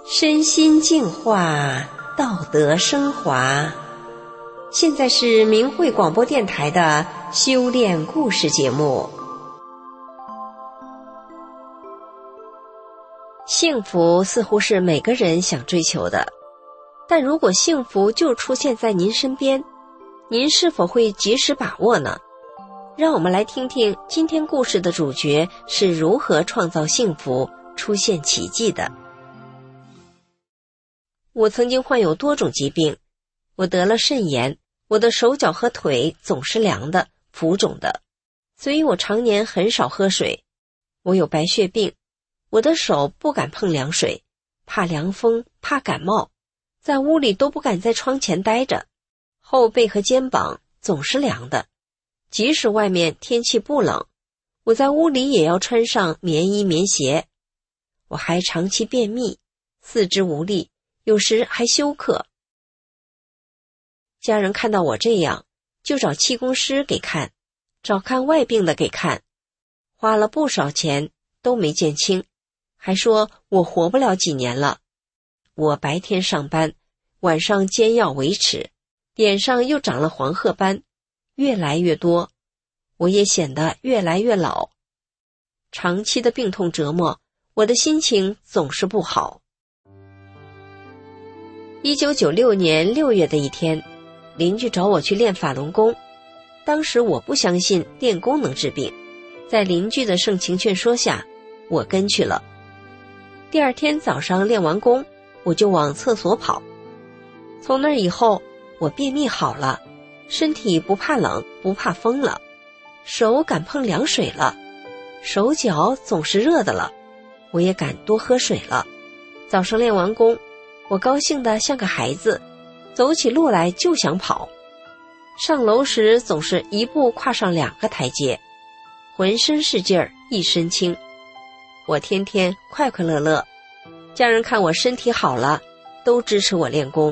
身心净化，道德升华。现在是明慧广播电台的修炼故事节目。幸福似乎是每个人想追求的，但如果幸福就出现在您身边，您是否会及时把握呢？让我们来听听今天故事的主角是如何创造幸福、出现奇迹的。我曾经患有多种疾病，我得了肾炎，我的手脚和腿总是凉的、浮肿的，所以我常年很少喝水。我有白血病，我的手不敢碰凉水，怕凉风，怕感冒，在屋里都不敢在窗前待着，后背和肩膀总是凉的，即使外面天气不冷，我在屋里也要穿上棉衣棉鞋。我还长期便秘，四肢无力，有时还休克。家人看到我这样，就找气功师给看，找看外病的给看，花了不少钱都没见轻，还说我活不了几年了。我白天上班，晚上煎药维持，脸上又长了黄褐斑，越来越多，我也显得越来越老。长期的病痛折磨，我的心情总是不好。1996年6月的一天，邻居找我去练法轮功。当时我不相信练功能治病，在邻居的盛情劝说下，我跟去了。第二天早上练完功，我就往厕所跑。从那以后，我便秘好了，身体不怕冷，不怕风了，手敢碰凉水了，手脚总是热的了，我也敢多喝水了。早上练完功，我高兴得像个孩子，走起路来就想跑。上楼时总是一步跨上2个台阶，浑身是劲儿，一身轻。我天天快快乐乐，家人看我身体好了，都支持我练功。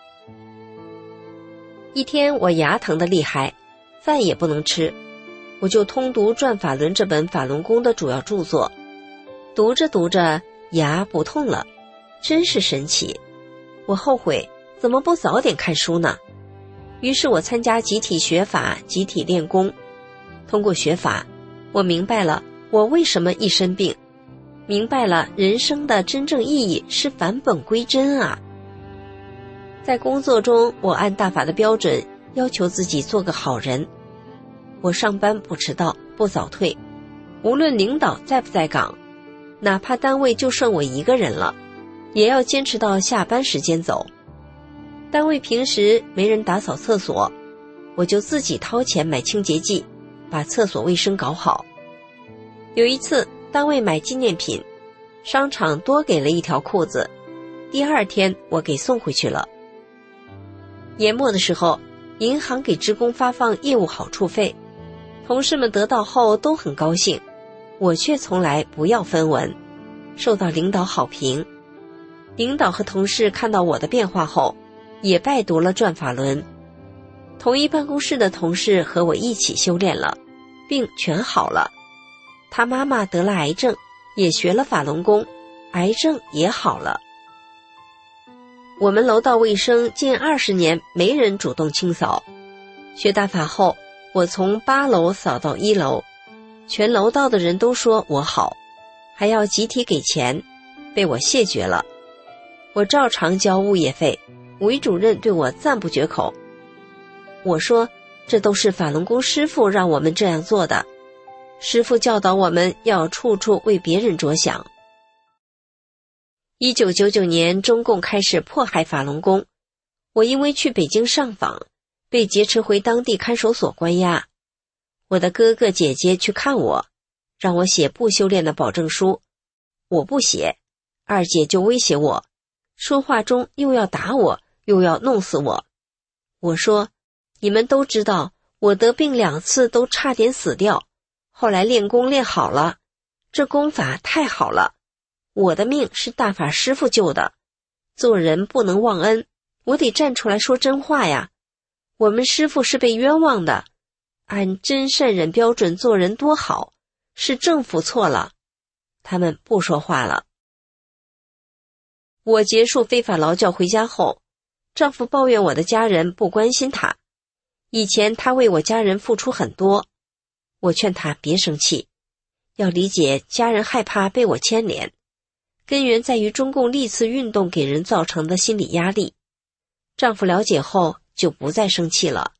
一天我牙疼得厉害，饭也不能吃，我就通读《转法轮》这本法轮功的主要著作，读着读着牙不痛了，真是神奇。我后悔怎么不早点看书呢？于是我参加集体学法，集体练功。通过学法，我明白了我为什么一身病，明白了人生的真正意义是返本归真啊。在工作中，我按大法的标准要求自己做个好人。我上班不迟到，不早退，无论领导在不在岗，哪怕单位就剩我一个人了，也要坚持到下班时间走。单位平时没人打扫厕所，我就自己掏钱买清洁剂，把厕所卫生搞好。有一次单位买纪念品，商场多给了一条裤子，第二天我给送回去了。年末的时候，银行给职工发放业务好处费，同事们得到后都很高兴，我却从来不要分文，受到领导好评。领导和同事看到我的变化后，也拜读了《转法轮》。同一办公室的同事和我一起修炼了，病全好了。他妈妈得了癌症，也学了法轮功，癌症也好了。我们楼道卫生近20年没人主动清扫，学大法后，我从8楼扫到1楼，全楼道的人都说我好，还要集体给钱，被我谢绝了。我照常交物业费，韦主任对我赞不绝口。我说，这都是法轮功师父让我们这样做的，师父教导我们要处处为别人着想。1999年，中共开始迫害法轮功，我因为去北京上访，被劫持回当地看守所关押。我的哥哥姐姐去看我，让我写不修炼的保证书，我不写，二姐就威胁我，说话中又要打我，又要弄死我。我说，你们都知道，我得病2次都差点死掉，后来练功练好了，这功法太好了，我的命是大法师父救的，做人不能忘恩，我得站出来说真话呀。我们师父是被冤枉的，按真善忍标准做人多好，是政府错了。他们不说话了。 我结束非法劳教回家后，丈夫抱怨我的家人不关心他。以前他为我家人付出很多，我劝他别生气，要理解家人害怕被我牵连，根源在于中共历次运动给人造成的心理压力。丈夫了解后就不再生气了。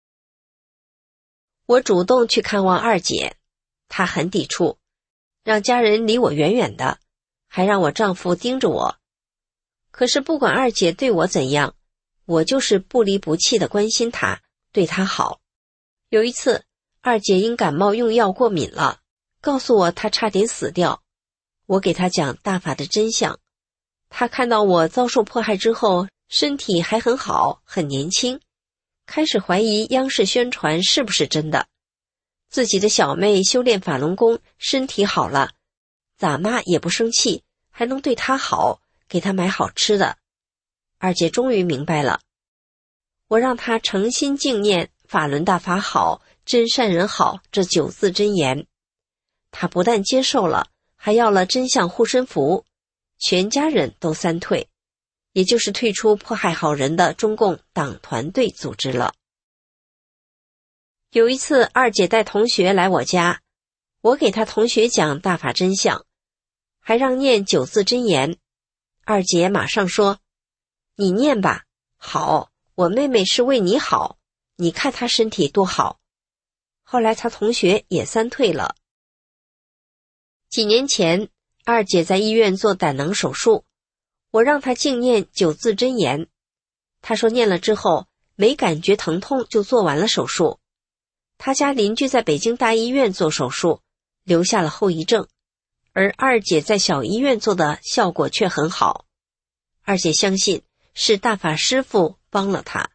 我主动去看望二姐，她很抵触，让家人离我远远的，还让我丈夫盯着我。可是不管二姐对我怎样，我就是不离不弃地关心她，对她好。有一次，二姐因感冒用药过敏了，告诉我她差点死掉。我给她讲大法的真相，她看到我遭受迫害之后，身体还很好，很年轻，开始怀疑央视宣传是不是真的。自己的小妹修炼法轮功，身体好了，咋妈也不生气，还能对她好，给她买好吃的。二姐终于明白了，我让她诚心敬念法轮大法好，真善人好这9字真言。她不但接受了，还要了真相护身符，全家人都3退，也就是退出迫害好人的中共党团队组织了。有一次，二姐带同学来我家，我给她同学讲大法真相，还让念9字真言。二姐马上说：“你念吧，好，我妹妹是为你好，你看她身体多好。”后来她同学也3退了。几年前，二姐在医院做胆囊手术，我让她静念9字真言。她说念了之后，没感觉疼痛就做完了手术。她家邻居在北京大医院做手术，留下了后遗症，而二姐在小医院做的效果却很好。二姐相信是大法师父帮了她。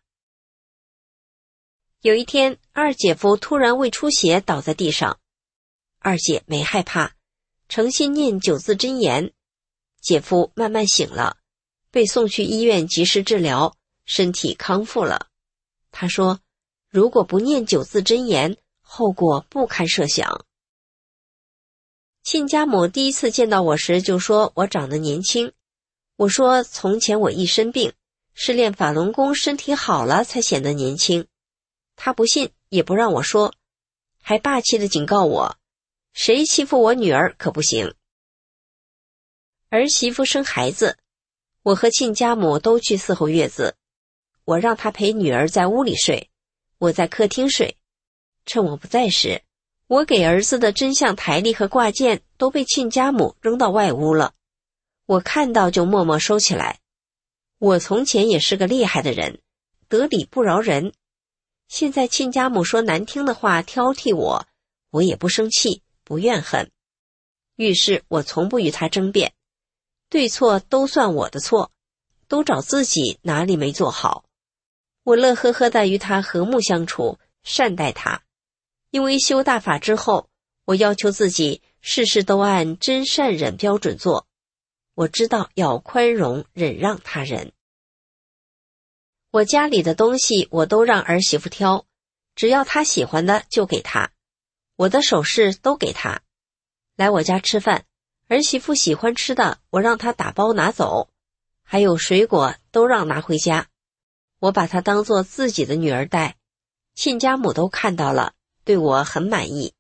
有一天，二姐夫突然胃出血倒在地上，二姐没害怕，诚心念9字真言，姐夫慢慢醒了，被送去医院及时治疗，身体康复了。他说，如果不念9字真言，后果不堪设想。亲家母第一次见到我时就说我长得年轻，我说从前我一身病，是练法轮功身体好了才显得年轻。他不信，也不让我说，还霸气地警告我，谁欺负我女儿可不行。儿媳妇生孩子，我和亲家母都去伺候月子，我让她陪女儿在屋里睡，我在客厅睡。趁我不在时，我给儿子的真相台历和挂件都被亲家母扔到外屋了，我看到就默默收起来。我从前也是个厉害的人，得理不饶人。现在亲家母说难听的话挑剔我，我也不生气，不怨恨。遇事我从不与他争辩，对错都算我的错，都找自己哪里没做好。我乐呵呵地与他和睦相处，善待他。因为修大法之后，我要求自己事事都按真善忍标准做，我知道要宽容忍让他人。我家里的东西我都让儿媳妇挑，只要她喜欢的就给她，我的首饰都给她。来我家吃饭，儿媳妇喜欢吃的我让她打包拿走，还有水果都让拿回家，我把她当作自己的女儿待，亲家母都看到了，对我很满意。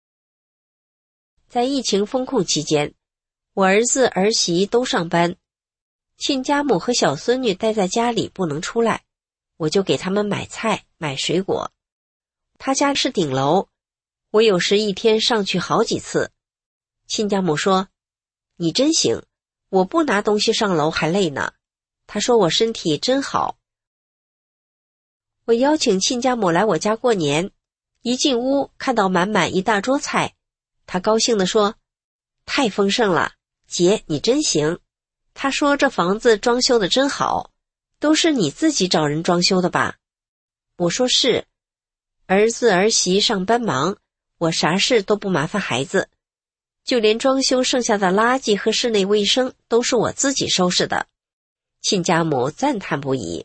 在疫情封控期间，我儿子儿媳都上班，亲家母和小孙女待在家里不能出来，我就给他们买菜买水果。他家是顶楼，我有时一天上去好几次。亲家母说，你真行，我不拿东西上楼还累呢。他说我身体真好。我邀请亲家母来我家过年，一进屋看到满满一大桌菜，他高兴地说，太丰盛了，姐你真行。他说这房子装修得真好，都是你自己找人装修的吧？我说是，儿子儿媳上班忙，我啥事都不麻烦孩子，就连装修剩下的垃圾和室内卫生都是我自己收拾的。亲家母赞叹不已。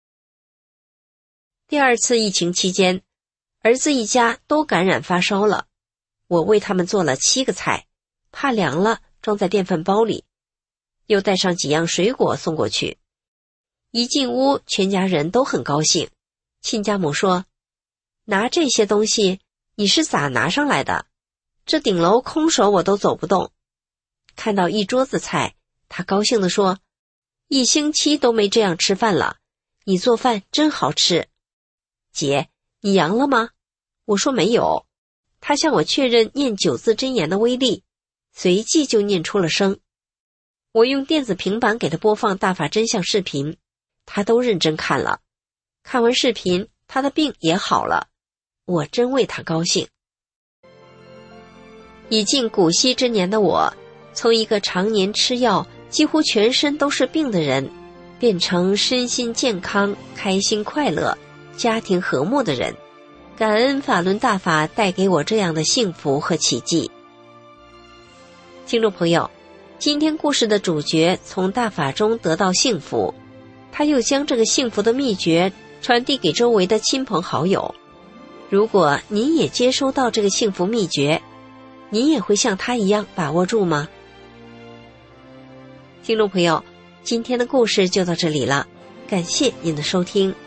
第二次疫情期间，儿子一家都感染发烧了，我为他们做了7个菜，怕凉了装在电饭煲里。 又带上几样水果送过去。一进屋，全家人都很高兴。亲家母说：“拿这些东西，你是咋拿上来的？这顶楼空手我都走不动。”看到一桌子菜，他高兴地说：“1星期都没这样吃饭了，你做饭真好吃。”姐，你阳了吗？我说没有。他向我确认念9字真言的威力，随即就念出了声。我用电子平板给他播放大法真相视频，他都认真看了。看完视频，他的病也好了，我真为他高兴。已近古稀之年的我，从一个常年吃药几乎全身都是病的人，变成身心健康、开心快乐、家庭和睦的人。感恩法轮大法带给我这样的幸福和奇迹。听众朋友，今天故事的主角从大法中得到幸福，他又将这个幸福的秘诀传递给周围的亲朋好友。如果您也接收到这个幸福秘诀，您也会像他一样把握住吗？听众朋友，今天的故事就到这里了，感谢您的收听。